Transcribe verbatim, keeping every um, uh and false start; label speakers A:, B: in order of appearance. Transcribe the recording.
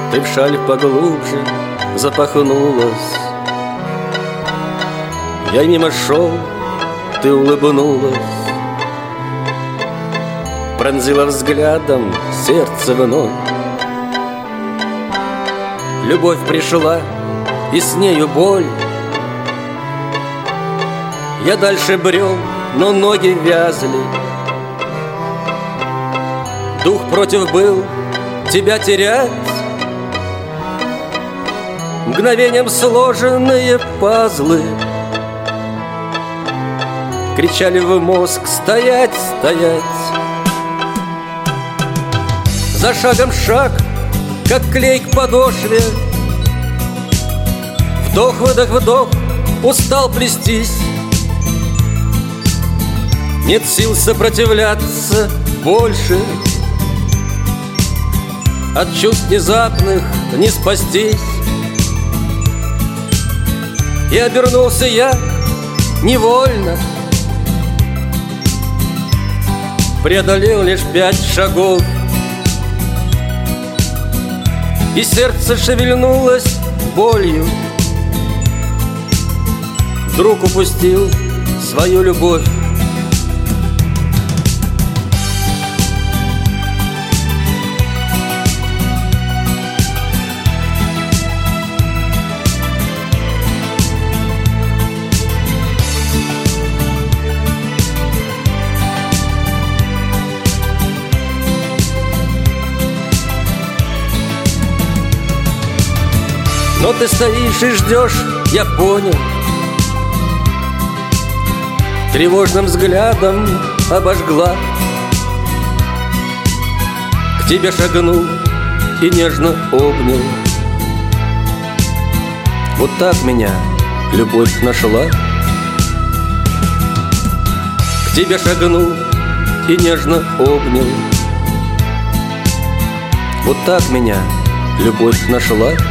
A: Ты в шаль поглубже запахнулась. Я мимо шел, ты улыбнулась, пронзила взглядом сердце вновь. Любовь пришла, и с нею боль. Я дальше брел, но ноги вязли. Дух против был тебя терять. Мгновением сложенные пазлы кричали в мозг: стоять, стоять. За шагом шаг, как клей к подошве. Вдох, выдох, вдох, устал плестись. Нет сил сопротивляться больше. От чувств внезапных не спастись. И обернулся я невольно. Преодолел лишь пять шагов, и сердце шевельнулось болью. Вдруг упустил свою любовь. Но ты стоишь и ждешь, я понял. Тревожным взглядом обожгла. К тебе шагнул и нежно обнял. Вот так меня любовь нашла. К тебе шагнул и нежно обнял. Вот так меня любовь нашла.